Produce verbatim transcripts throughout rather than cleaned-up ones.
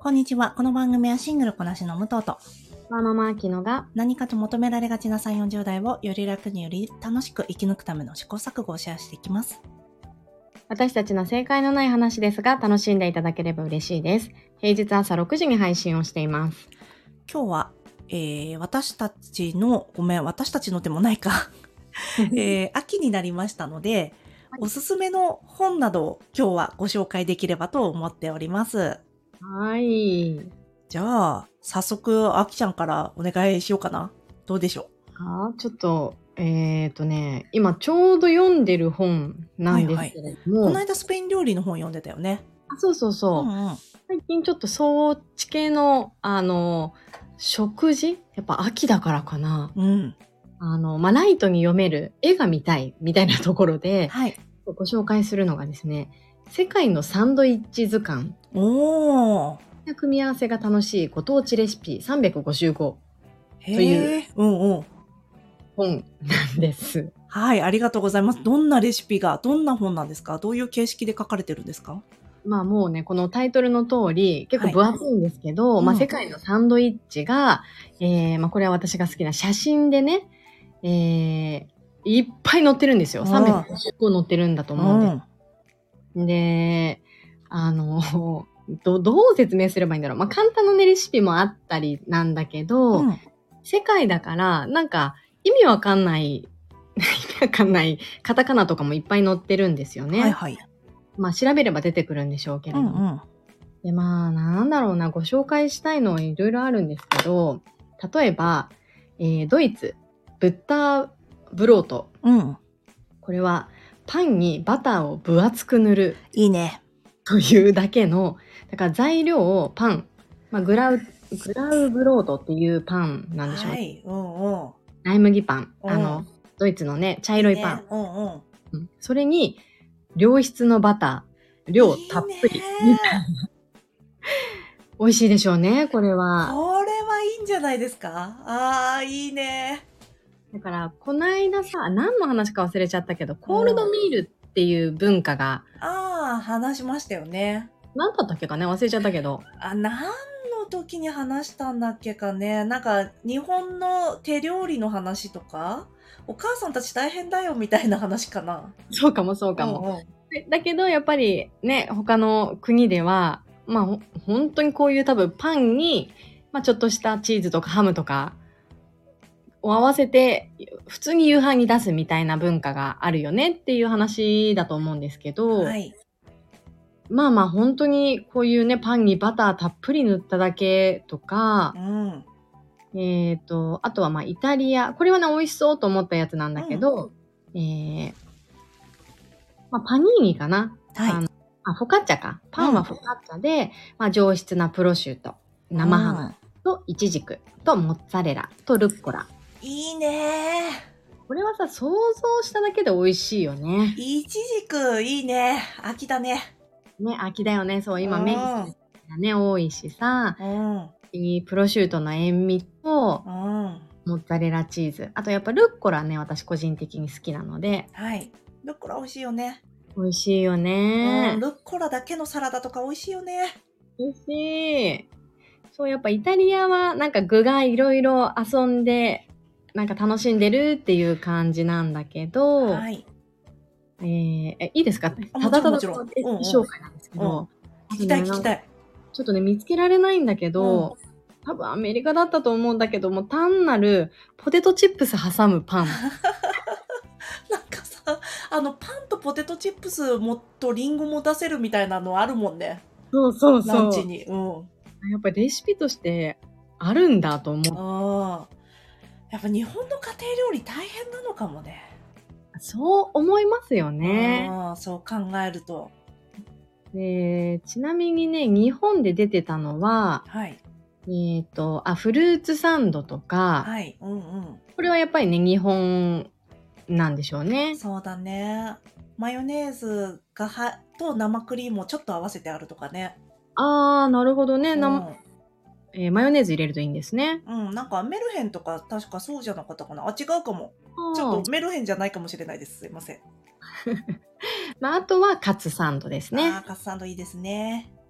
こんにちは。この番組はシングルこなしの武藤とワーママアキノが何かと求められがちなさんじゅう、よんじゅう代をより楽により楽しく生き抜くための試行錯誤をシェアしていきます。 私たちの正解のない話ですが楽しんでいただければ嬉しいです。平日朝ろくじに配信をしています。 今日は、えー、私たちのごめん私たちのでもないか、えー、秋になりましたので、はい、おすすめの本などを今日はご紹介できればと思っております。 はい。 じゃあ早速あきちゃんからお願いしようかな。どうでしょう。 あちょっとえっ、ー、とね今ちょうど読んでる本なんですけれども、 はいはい、この間スペイン料理の本読んでたよね。 あそうそうそう、うんうん、最近ちょっとそっち系のあの食事やっぱ秋だからかな、 うん、 あのまあ、ライトに読める絵が見たいみたいなところで、はい、ご紹介するのがですね、世界のサンドイッチ図鑑。 おー。 組み合わせが楽しいご当地レシピさんびゃくごじゅうごという本なんです。 はい、ありがとうございます。どんなレシピが、どんな本なんですか？どういう形式で書かれてるんですか？ まあもうね、このタイトルの通り結構分厚いんですけど、はい、まあ世界のサンドイッチが、うん、えー、まあこれは私が好きな写真でね、えー、いっぱい載ってるんですよ。さんびゃくごじゅうご載ってるんだと思うんです。うん、で、あの、ど, どう説明すればいいんだろう。まあ、簡単な、ね、レシピもあったりなんだけど、うん、世界だから、なんか意味わかんない、意味わかんないカタカナとかもいっぱい載ってるんですよね。 はいはい。 まあ、調べれば出てくるんでしょうけれども。うんうん、で、まあ、なんだろうな、ご紹介したいのはいろいろあるんですけど、例えば、えー、ドイツ、ブッターブロート。 うん。 これは、パンにバターを分厚く塗る。 いいね。 というだけの、だから材料をパン、まあ、グラウ、グラウブロードっていうパンなんでしょうね。はい、うんうん。ライ麦パン、うん、あの、ドイツのね、茶色いパン。いいね、うんうんうん、それに、良質のバター、量たっぷり。いいね美味しいでしょうね、これは。 これはいいんじゃないですか？あー、いいね。 だから、こないださ、何の話か忘れちゃったけど、コールドミールっていう文化が。 ああ、話しましたよね。 何だったっけかね、忘れちゃったけど。 あ、何の時に話したんだっけかね。なんか、日本の手料理の話とか、お母さんたち大変だよみたいな話かな。 そうかもそうかも。うんうん、だけど、やっぱりね、他の国では、まあ、本当にこういう多分パンに、まあ、ちょっとしたチーズとかハムとかを合わせて、普通に夕飯に出すみたいな文化があるよねっていう話だと思うんですけど、はい、まあまあ本当にこういうね、パンにバターたっぷり塗っただけとか、うん、えっと、あとはまあイタリア、これはね、美味しそうと思ったやつなんだけど、うん、えー、まあパニーニかな。はい。あのあ、フォカッチャか。パンはフォカッチャで、うん、まあ上質なプロシュート、生ハムとイチジクとモッツァレラとルッコラ。 いいねー。これはさ、想像しただけで美味しいよね。 イチジク、いいね。秋だね。 ね、秋だよね。そう、今メインがね、多いしさ、うん、プロシュートの塩味と、うん、モッツァレラチーズ。あとやっぱルッコラね、私個人的に好きなので。 はい。ルッコラ美味しいよね。 美味しいよね、 うん。ルッコラだけのサラダとか美味しいよね。 美味しい。そう、やっぱイタリアはなんか具がいろいろ遊んで、なんか楽しんでるっていう感じなんだけど、はい。えー、えいいですか？ただただ紹介なんですけど、 聞きたい聞きたい。 ちょっとね、見つけられないんだけど、うん、多分アメリカだったと思うんだけども、単なるポテトチップス挟むパン。 なんかさ、あのパンとポテトチップスもとリンゴも出せるみたいなのあるもんね。 そうそうそう。 ランチに。うん。 やっぱりレシピとしてあるんだと思う。 ああ。やっぱ日本の家庭料理大変なのかもね。 そう思いますよね。 ああ、そう考えると。 で、ちなみにね、日本で出てたのは、はい、えっと、あ、フルーツサンドとか、はい、うんうん。これはやっぱりね、日本なんでしょうね。 そうだね。マヨネーズがはと生クリームをちょっと合わせてあるとかね。 ああ、なるほどね。うん、えー、マヨネーズ入れるといいんですね。 うん、なんかメルヘンとか確かそうじゃなかったかな。あ、違うかも。ちょっとメルヘンじゃないかもしれないです。すいません。 まあ、あとはカツサンドですね。 あ、カツサンドいいですね。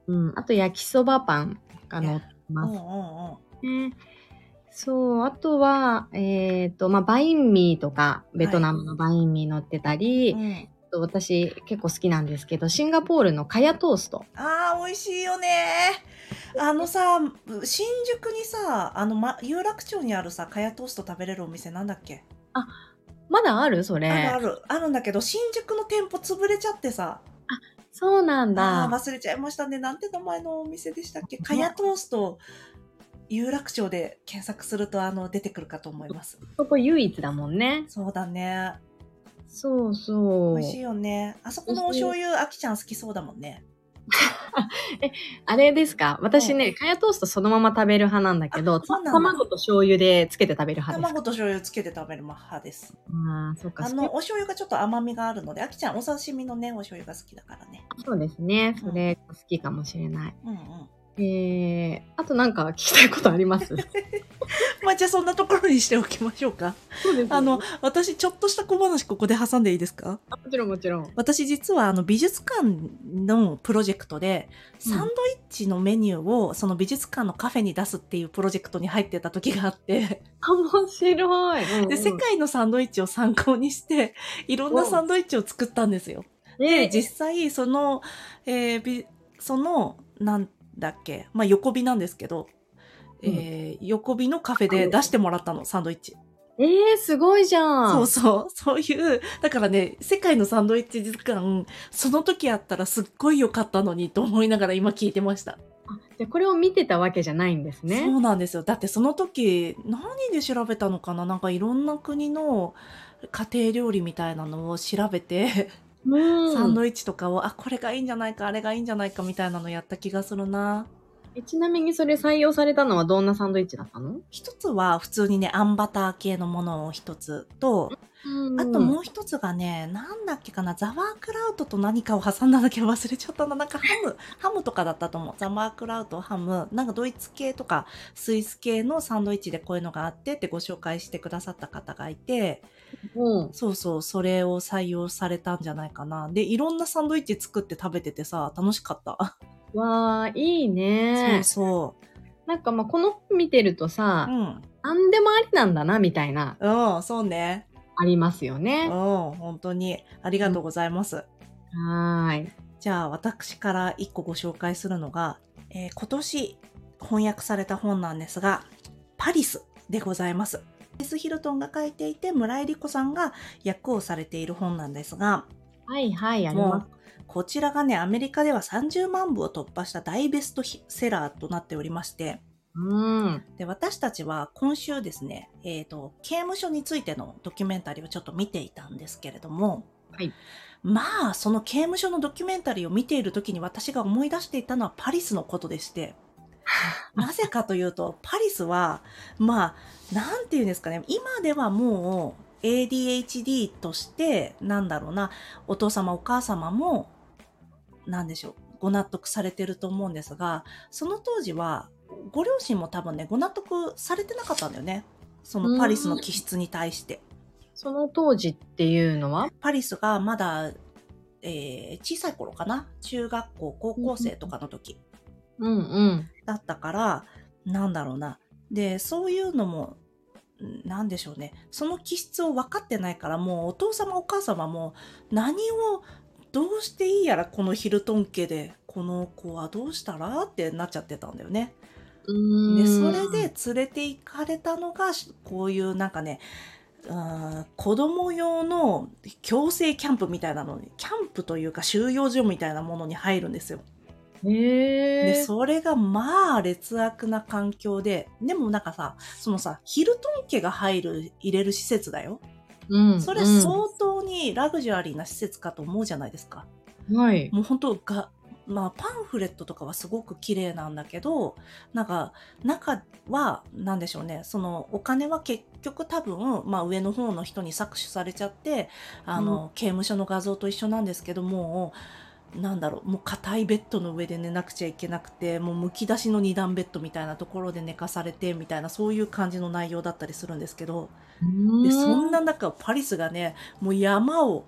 うん。あと焼きそばパンが乗ってうんうますんうん。 ね。そう。あとは、えっと、まあ、バインミーとか、ベはい。 トナムのバインミー乗ってたうり、 ん。 あと私結構好きなんですけど、シンガポールのカヤトースト。 ああ、美味しいよね。あのさ、新宿にさ、あの、ま、有楽町にあるさ、かやトースト食べれるお店なんだっけ？ あ、まだあるそれ。 あるある。あるんだけど、新宿の店舗潰れちゃってさ。 あ、そうなんああ、 だ。 忘れちゃいましたね。なんて名前のお店でしたっけ？かね、 やトースト、有楽町で検索すると、あの、出てくるかと思います。 そこ唯一だもんね。 そうだね。 そう美味しいそう。 よね。あそこ美味しい。 のお醤油、あきちゃん好きそうだもんね。 え、あれですか？ うん。 私ね、カヤトーストそのまま食べる派なんだけあ、 ど、たそうなんだ。 卵と醤油でつけて食べる派ですか？ 卵と醤油つけて食べる派です。 ああ、そっか、 あの、 好き。 お醤油がちょっと甘みがあるので、あきちゃんお刺身のね、お醤油が好きだからね。 そうですね。 うん。 それ好きかもしれない。 うんうん。 えー、あとなんか聞きたいことあります？ まあ、じゃあそんなところにしておきましょうか。 そうですね。 あの、私ちょっとした小話ここで挟んでいいですか？ あ、もちろんもちろん。 私実はあの美術館のプロジェクトで、サンドうん。 イッチのメニューをその美術館のカフェに出すっていうプロジェクトに入ってた時があって、 面白い。うで、世んうん。 界のサンドイッチを参考にして、いろんなお、 サンドイッチを作ったんですよ。で、 え実際、その、えーびその、なんだっけ、まあ、横火なんですけど、 ー、うん。 えー横火のカフェで出してもらったの、サンドイッチ。 えー、すごいじゃん。 そうそう、そういう、だからね、世界のサンドイッチ時間、その時あったらすっごい良かったのにと思いながら今聞いてました。 あ、じゃあこれを見てたわけじゃないんですそね。 うなんですよ。だってその時、何で調べたのかな、なんかいろんな国の家庭料理みたいなのを調べて、サうん。 ンドイッチとかを、あ、これがいいんじゃないか、あれがいいんじゃないかみたいなのやった気がするな。 え、ちなみにそれ採用されたのはどんなサンドイッチだったの？ 一つは普通にね、あんバター系のものを一つと、あとうん。 もう一つがね、なんだっけかな、ザワークラウトと何かを挟んだだけ忘れちゃったな。なんかハム、ハムとかだったと思う。ザワークラウト、ハム、なんかドイツ系とかスイス系のサンドイッチでこういうのがあってってご紹介してくださった方がいて、 うん。 そうそう、それを採用されたんじゃないかな。で、いろんなサンドイッチ作って食べててさ、楽しかった。 わあ、いいそうね。 そなんかまあ、この本見てるとう。うさ、 ん。 なんでもありなんだな、みたいな、 うん、そうね。 ありますようん、 ね。 本当に。ありうん。 がとうございます。 はーい。 じゃあ、私から一個ご紹介するのが、えー今年翻訳された本なんですが、パリスでございます。パリス・ヒルトンが書いていて、村井理子さんが訳をされている本なんですが、 はいはい、あります。 もう、こちらがね、アメリカではさんじゅうまん部を突破した大ベストセラーとなっておりまして、 うーん。 で、私たちは今週ですね、えっと、刑務所についてのドキュメンタリーをちょっと見ていたんですけれども、 はい。 まあ、その刑務所のドキュメンタリーを見ている時に私が思い出していたのはパリスのことでして、なぜかというと、パリスは、まあ、なんていうんですかね、今ではもう エーディーエイチディー として、なんだろうな、お父様お母様も、なんでしょう、ご納得されてると思うんですが、その当時は、ご両親も多分ね、ご納得されてなかったんだよね。そのパうーリスの気ん。 質に対して。 その当時っていうのは？ パリスがまだ、えー小さい頃かな、中学校、高うん校生とかの時うんうん。 だったから、なんだろうな。で、そういうのも、んなんでしょうね。その気質を分かってないから、もうお父様お母様も何をどうしていいやら、このヒルトン家で、この子はどうしたらってなっちゃってたんだよね。 うで、そーれでん。 連れて行かれたのが、しこういうなんかね、うーん子供用の強制キャンプみたいなのに、キャンプというか収容所みたいなものに入るんですよ。で、 へえ。 それがまあ劣悪な環境で、でもなんかさ、そのさ、ヒルトン家が入る、入れる施設だよ。 うんそれうん。 相当にラグジュアリーな施設かと思うじゃないですか。 はい。 もう本当が、まあパンフレットとかはすごく綺麗なんだけど、なんか中はなんでしょうね、そのお金は結局多分、まあ上の方の人に搾取されちゃって、あうん。 の刑務所の画像と一緒なんですけども、なんだろう、もう硬いベッドの上で寝なくちゃいけなくて、もうむき出しの二段ベッドみたいなところで寝かされてみたいな、そういう感じの内容だったりするんですけど、 うで、そんーん。 な中、パリスがね、もう山を、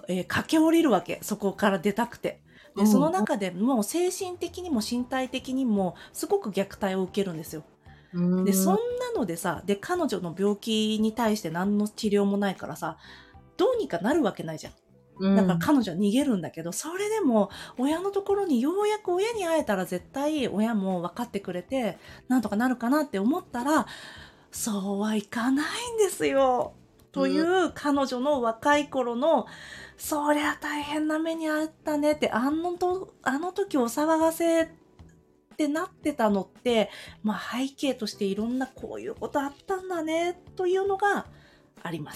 えー駆け下りるわけ。そこから出たくて。で、そのうん中でもう精神的にも身体的にもすごく虐待を受けるんですよ。で、そんうなのでさ、で、彼女の病気に対して何の治療もないからさ、どうにかなるわけないじゃん。 ん。 だから彼女は逃げるんだけど、それでも親のところにようやく親に会えたら絶対親も分かってくれて、なんとかなるかなって思ったら、そうはいかないんですよ。という彼女の若い頃の、そりゃ大変な目にあったねって、あのと、あの時お騒がせってなってたのって、まあ背景としていろんなこういうことあったんだね、というのがあります。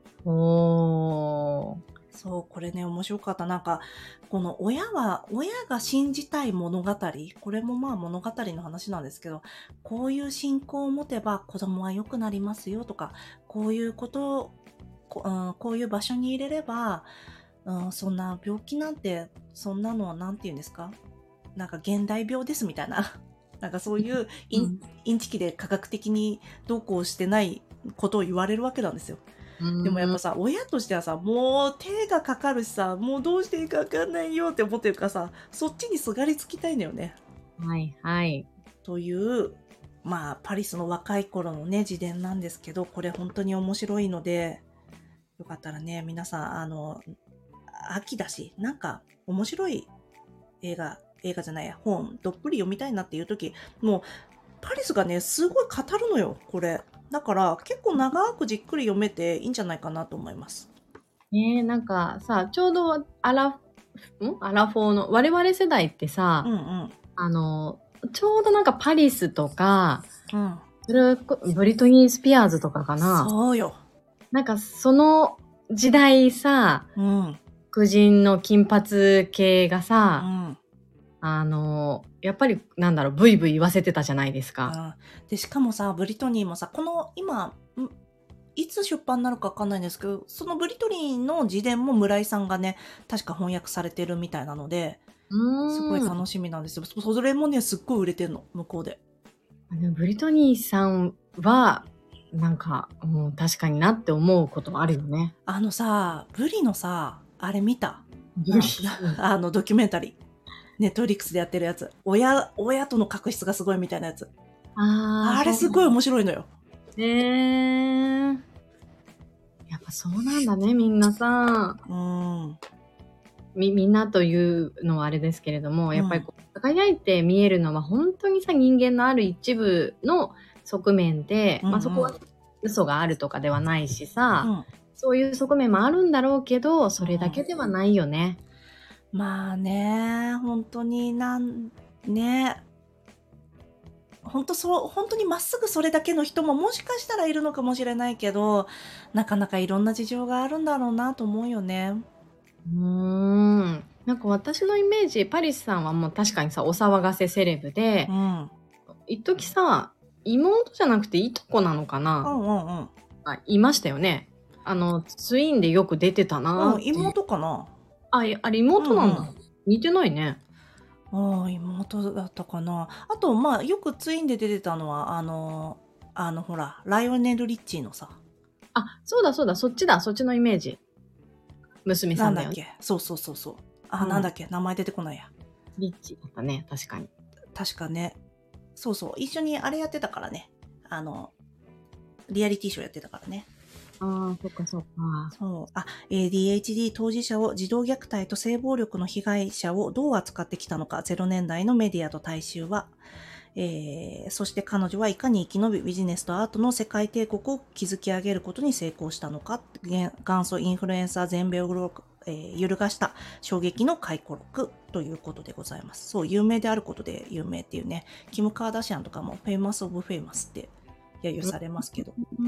おー。 そう、これね、面白かった。なんか、この親は、親が信じたい物語、これもまあ物語の話なんですけど、こういう信仰を持てば子供は良くなりますよとか、こういうことを、こ,、うん、こういう場所に入れれば、うん、そんな病気なんて、そんなのはなんて言うんですか？なんか現代病ですみたいな。なんかそういうイン,、 うんインチキで科学的にどうこうしてないことを言われるわけなんですよ。でもやっぱさ、親としてはさ、もう手がかかるしさ、もうどうしていいかわかんないよって思ってるからさ、そっちにすがりつきたいんだよね。 はいはい。 という、まあ、パリスの若い頃のね、自伝なんですけど、これ本当に面白いので、よかったらね、皆さん、あの、秋だし、なんか面白い映画、映画じゃないや、本、どっぷり読みたいなっていう時、もう、パリスがね、すごい語るのよ、これ。だから、結構長くじっくり読めていいんじゃないかなと思います。 ねえ、なんかさ、ちょうどアラ、んアラフォーの、我々世代ってさ、 うんうん。 あの、ちょうどなんかパリスとか、 うん。 それこブリトニー・スピアーズとかかな。 そうよ。 なんかその時代さ、 うん。 黒人の金髪系がうさ、 ん。 あの、やっぱりなんだろう、ブイブイ言わせてたじゃないですか。 あで、しかもさ、ブリトニーもさ、この今、んいつ出版になるかわかんないんですけど、そのブリトニーの自伝も村井さんがね、確か翻訳されてるみたいなので、 うーん。 すごい楽しみなんですよ。そそれもね、すっごい売れてんの、向こうで。 あのブリトニーさんは、なんか、もう確かになって思うことあるよね。 あのさ、ブリのさ、あれ見た？ ブリあの、ドキュメンタリー。ネットフリックスでやってるやつ。親、親との確執がすごいみたいなやつ。 あーあれすごい面白いのよ。 へえー。やっぱそうなんだね、みんなさ。 うん。 み、みんなというのはあれですけれども、 うんやっぱりこう輝いて見えるのは本当にさ、人間のある一部の側面で、 うんうんまあそこは嘘があるとかではないしさ、 うん。 そういう側面もあるんだろうけど、それだけではないよね。 まあね、本当になん、ね、本当そう、本当にまっすぐそれだけの人ももしかしたらいるのかもしれないけど、なかなかいろんな事情があるんだろうなと思うよね。 うーん。なんか私のイメージ、パリスさんはもう確かにさ、お騒がせセレブでう、ん。 一時さ、妹じゃなくていとこなのかうな、 んうんうん。 あ、いましたよね。あの、ツインでよく出てたなーうん、 っていう。 妹かな。 あ、えあれ妹なんだ。 うんうん似てないね。 ああ、妹だったかな。あと、まあ、よくツインで出てたのは、あの、あの、ほら、ライオネル・リッチーのさ、 あ、そうだそうだ、そっちだ、そっちのイメージ。娘さんだよね。 なんだっけ、そうそうそうそう。あ、 うんなんだっけ、名前出てこないや。 リッチだったね、確かに。 確かね。そうそう、一緒にあれやってたからね。あの、リアリティショーやってたからね。 ああ、そっかそっか。 そう。あ、エーディーエイチディー 当事者を児童虐待と性暴力の被害者をどう扱ってきたのか、ゼロねんだいのメディアと大衆は、えー、そして彼女はいかに生き延びビジネスとアートの世界帝国を築き上げることに成功したのか、元祖インフルエンサー全米を、えー、揺るがした衝撃の回顧録ということでございます。そう、有名であることで有名っていうね、キム・カーダシアンとかもフェイマス・オブ・フェイマスって揶揄されますけど。 うん。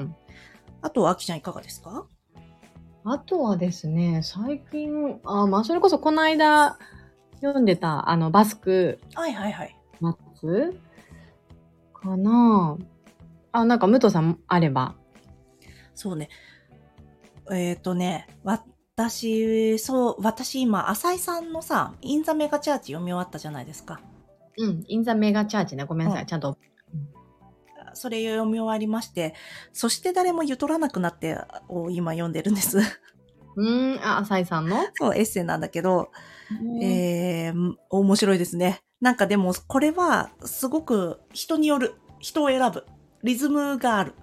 あとは、あきちゃんいかがですか？ あとはですね、最近、あ、まあ、それこそこの間読んでた、あの、バスクはいはいはい。 夏かな。あ、なんか、武藤さんあれば。 そうね。えっ、ー、とね、私、そう、私今、浅井さんのさ、インザメガチャーチ読み終わったじゃないですか。 うん、インザメガチャーチね。ごめんなさい。 うんちゃんと。 それ読み終わりまして、そして誰もゆとらなくなってを今読んでるんです。 うーん、あ、浅井さんのそう、エッセイなんだけど、 うんえー、面白いですね。なんかでも、これは、すごく人による。人を選ぶ。リズムがある。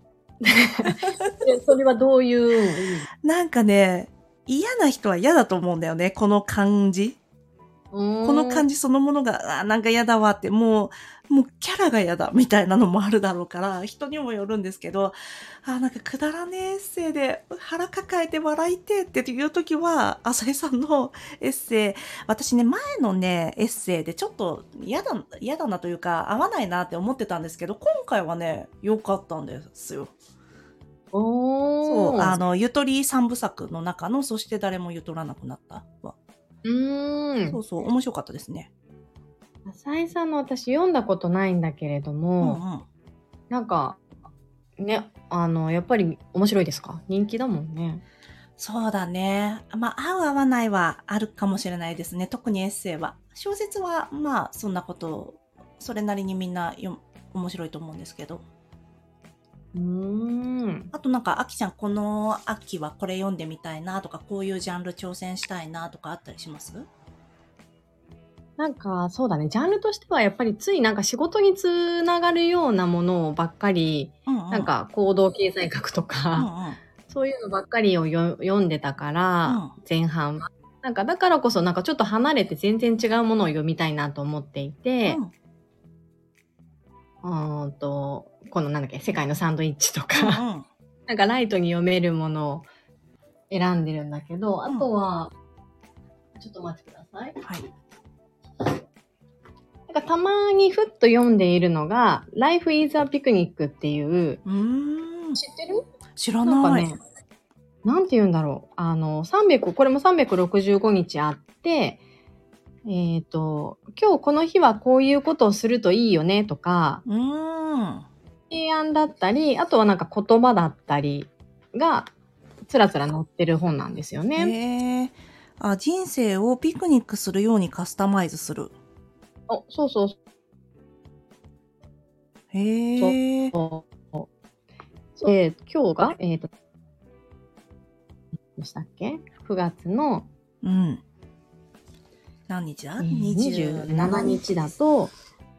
えそれはどういう、 なんかね、嫌な人は嫌だと思うんだよね、この感じ。 うーんこの感じそのものが、あーなんか嫌だわって、もう、もうキャラが嫌だみたいなのもあるだろうから、人にもよるんですけど、あーなんかくだらねえエッセイで腹抱えて笑いてえっていう時は、浅井さんのエッセイ、私ね、前のね、エッセイでちょっと嫌だ、嫌だなというか、合わないなって思ってたんですけど、今回はね、良かったんですよ。そう、 おー。 あの、ゆとり三部作の中の、そして誰もゆとらなくなったは。 うーん。 そうそう、面白かったですね。 浅井さんの私読んだことないんだけれどうんも、 うん。 なんか、ね、あの、やっぱり面白いですか？人気だもんね。 そうだね。まあ、合う合わないはあるかもしれないですね。特にエッセイは。小説は、まあ、そんなこと、それなりにみんなよ面白いと思うんですけど。 うーん。 あとなんか、あきちゃん、この秋はこれ読んでみたいなとか、こういうジャンル挑戦したいなとかあったりします？ なんか、そうだね。ジャンルとしてはやっぱりついなんか仕事につながるようなものばっかり、 うんうん。 なんか行動経済学とうんか、 うん。 そういうのばっかりをよ読んでたかうら、 ん。 前半は。なんかだからこそなんかちょっと離れて全然違うものを読みたいなと思っていて、 うん。 うーんと、このなんだっけ、世界のサンドイッチとうんか、 うん。 なんかライトに読めるものを選んでるんだけど、あとは、ちょっとお待ちください。 はい。 なんかたまにふっと読んでいるのが、Life is a Picnic っていう、 うーん。 知ってる？ 知らなんかない。 ね、なんて言うんだろう。あの、さんびゃく、これもさんびゃくろくじゅうごにちあって、えっと、今日この日はこういうことをするといいよねとか、 うーん。 提案だったり、あとはなんか言葉だったりが、つらつら載ってる本なんですよね。 へえ。あ、人生をピクニックするようにカスタマイズする。 お、そうそうへえ。 そう。で、今日が、えっと、でしたっけ ?く 月の、 うん。何日だ？ えー、 にじゅうななにじゅうしちにち日です。 だと、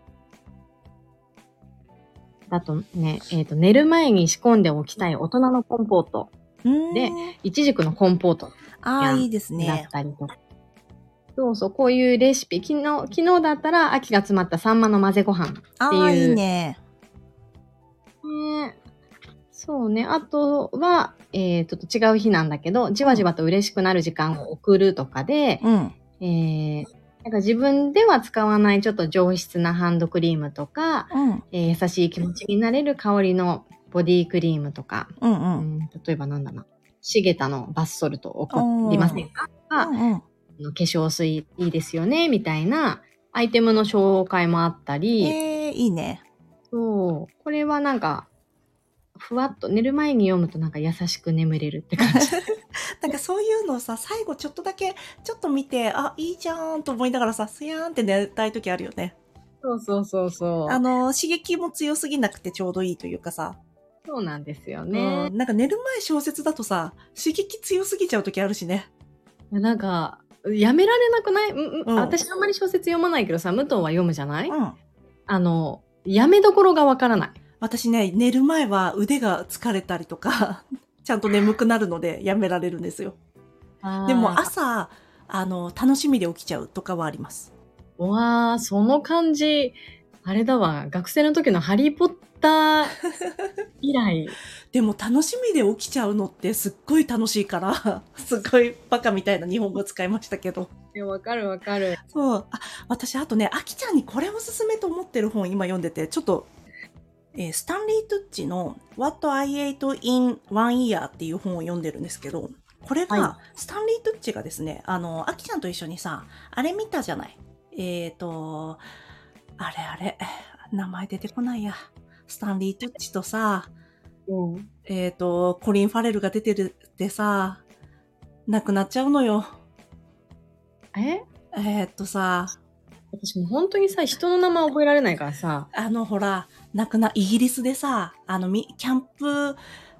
だとね、えっ、と、寝る前に仕込んでおきたい大人のコンポートうーん。 で、いちじくのコンポートああ、いいですだっね。 たりとか。そうそう、こういうレシピ、昨日、昨日だったら秋が詰まったサンマの混ぜご飯ってああ、いいいう。 ね。 ね、そうね。あとは、えー、ちょっと違う日なんだけど、じわじわと嬉しくなる時間を送るとかで、 うん。 えー、なんか自分では使わないちょっと上質なハンドクリームとか、 うん。 えー優しい気持ちになれる香りのボディクリームとか、 うんう。 うんん、例えばなんだな、シゲタのバスソルト送おりませんかとか、 うんうん。 あの化粧水いいですよね、みたいなアイテムの紹介もあったり、 ええ、いいね。 そう、これはなんか、ふわっと寝る前に読むとなんか優しく眠れるって感じ。 なんかそういうのをさ、最後ちょっとだけ、ちょっと見て、あ、いいじゃんと思いながらさ、すやーんって寝たい時あるよね。 そうそうそうそう。 あの、刺激も強すぎなくてちょうどいいというかさ。 そうなんですようね。 ん。なんか寝る前小説だとさ、刺激強すぎちゃう時あるしね。 いやなんか、やめられなくない？うんうんうん私あんまり小説読まないけどさ、武藤は読むじゃない？ うん。 あの、やめどころがわからない。 私ね、寝る前は腕が疲れたりとか、ちゃんと眠くなるのでやめられるんですよ。でもあ朝、あの、楽しみで起きちゃうとかはあります。 ー、わー、その感じ、あれだわ、学生の時のハリーポッター以来。 でも楽しみで起きちゃうのってすっごい楽しいから、すっごいバカみたいな日本語使いましたけど。 いや、わかるわかる。 そう。あ、私あとね、あきちゃんにこれおすすめと思ってる本今読んでて、ちょっと、えースタンリー・トゥッチの What I Ate in One Year っていう本を読んでるんですけど、これが、 はスタンリー・トゥッチがですね、あの、あきちゃんと一緒にさ、あれ見たじゃない。えっ、ー、と、あれあれ、名前出てこないや。スタンリー・トゥッチとさ、 うん。 えっ、ー、と、コリン・ファレルが出てるってさ、亡くなっちゃうのよ。 ええっ、ー、とさ、 私もう本当にさ、人の名前覚えられないからさ。 あの、ほら、亡くな、イギリスでさ、あの、みキャンプ、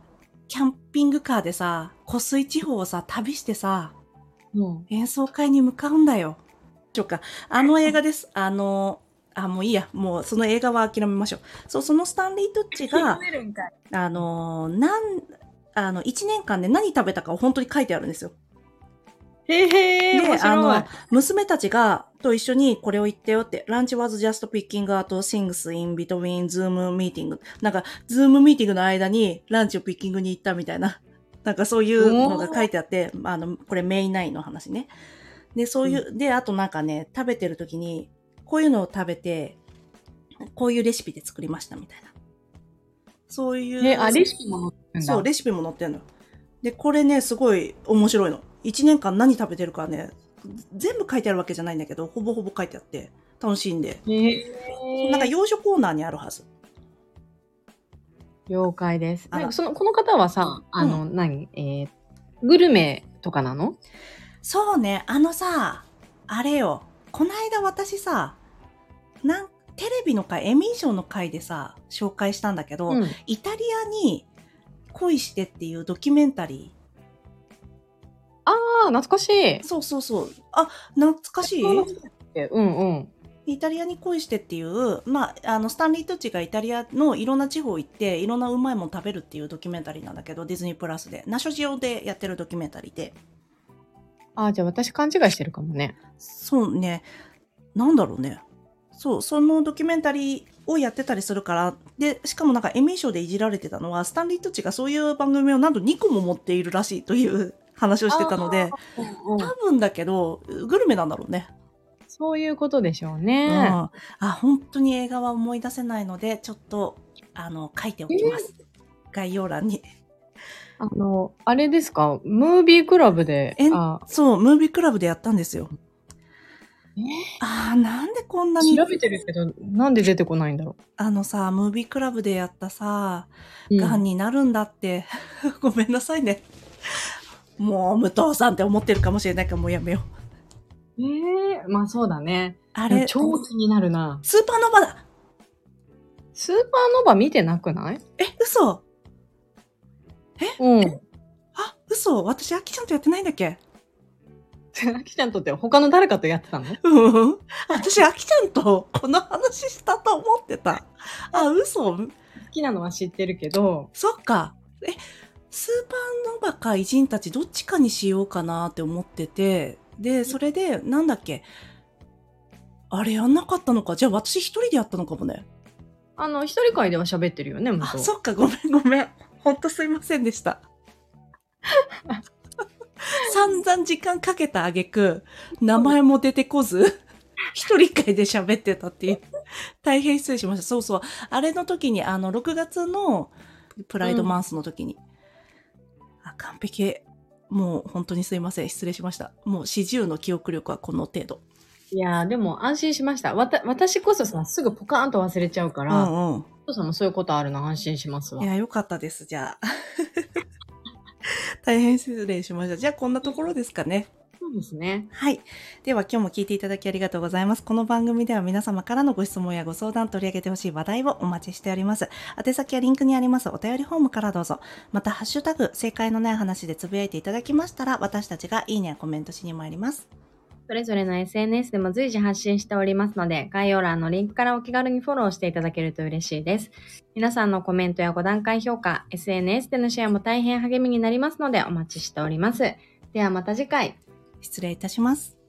キャンピングカーでさ、湖水地方をさ、旅してさ、 も演奏会に向かうんだよ。しょうか。あの映画です。あの、あ、もういいや。もうその映画は諦めましょう。そう、そのスタンリー・トゥッチう。 が、 めるんかい。 あの、なん、あの、一年間で何食べたかを本当に書いてあるんですよ。 へへー、面で、あ白いの。、娘たちが、と一緒にこれを言ってよって、ランチ was just picking out things in between Zoom meeting。なんか、Zoom ミーティングの間にランチをピッキングに行ったみたいな、なんかそういうのが書いてあって、あの、これメイナインの話ね。で、そういう、うん、で、あとなんかね、食べてる時に、こういうのを食べて、こういうレシピで作りましたみたいな。そういう。 え、あ、レシピも載ってんだ。 そう、レシピも載ってんの。で、これね、すごい面白いの。一年間何食べてるかね、全部書いてあるわけじゃないんだけど、ほぼほぼ書いてあって、楽しいんで。 へー。 なんか洋書コーナーにあるはず。 了解です。なんかその、この方はさ、あの、うん、何えー、グルメとかなの？ そうね、あのさ、あれよ、こないだ私さ、なん、テレビの回、エミー賞の回でさ、紹介したんだけど、うん、イタリアに恋してっていうドキュメンタリー。 ああ、懐かしい。 そうそうそう。あ、懐かしい？ うんうん。 イタリアに恋してっていう、まあ、あの、スタンリー・トゥッチがイタリアのいろんな地方行って、いろんなうまいもの食べるっていうドキュメンタリーなんだけど、ディズニープラスで。ナショジオでやってるドキュメンタリーで。 ああ、じゃあ私勘違いしてるかもね。 そうね。なんだろうね。そう、そのドキュメンタリーをやってたりするから、で、しかもなんかエミー賞でいじられてたのは、スタンリー・トゥッチがそういう番組をなんとにこも持っているらしいという話をしてたので、うんうん、多分だけど、グルメなんだろうね。 そういうことでしょうね。うん。 あ、本当に映画は思い出せないので、ちょっと、あの、書いておきます。えー、概要欄に。 あの、あれですか？ムービークラブで。 えそう、ムービークラブでやったんですよ。 えー、 ああ、なんでこんなに。 調べてるけど、なんで出てこないんだろう。 あのさ、ムービークラブでやったさ、がんになるんだって。ごめんなさいね。もう、武藤さんって思ってるかもしれないから、もうやめよう。 ええー、まあそうだね。 あれ、 超気になるな。 スーパーノヴァだ。 スーパーノヴァ見てなくない？ え、嘘？え？ うん。 あ、嘘？私、アキちゃんとやってないんだっけ？ アキちゃんとって他の誰かとやってたの？ うん。私、アキちゃんとこの話したと思ってた。あ、嘘？好きなのは知ってるけど。 そっか。え、スーパーノヴァか偉人たちどっちかにしようかなって思ってて、で、それで、なんだっけ。あれやんなかったのか。じゃあ私一人でやったのかもね。 あの、一人会では喋ってるよね、 あ、そっか、ごめんごめん。ほんとすいませんでした。散々時間かけた挙句、名前も出てこず、一人会で喋ってたっていう。大変失礼しました。そうそう。あれの時に、あの、ろくがつのプライドマンスの時に。うん、あ、完璧。もう本当にすいません。失礼しました。もう四十の記憶力はこの程度。 いやー、でも安心しました。わた、私こそさ、すぐポカーンと忘れちゃうから、うんうん。お父さんもそういうことあるの安心しますわ。 いや、よかったです、じゃあ。大変失礼しました。じゃあ、こんなところですかね。 そうですね。 はい。では、今日も聞いていただきありがとうございます。この番組では皆様からのご質問やご相談、取り上げてほしい話題をお待ちしております。宛先はリンクにありますお便りフォームからどうぞ。また、ハッシュタグ、正解のない話でつぶやいていただきましたら、私たちがいいねやコメントしに参ります。 それぞれの エスエヌエス でも随時発信しておりますので、概要欄のリンクからお気軽にフォローしていただけると嬉しいです。皆さんのコメントやご段階評価、エスエヌエス でのシェアも大変励みになりますのでお待ちしております。ではまた次回。 失礼いたします。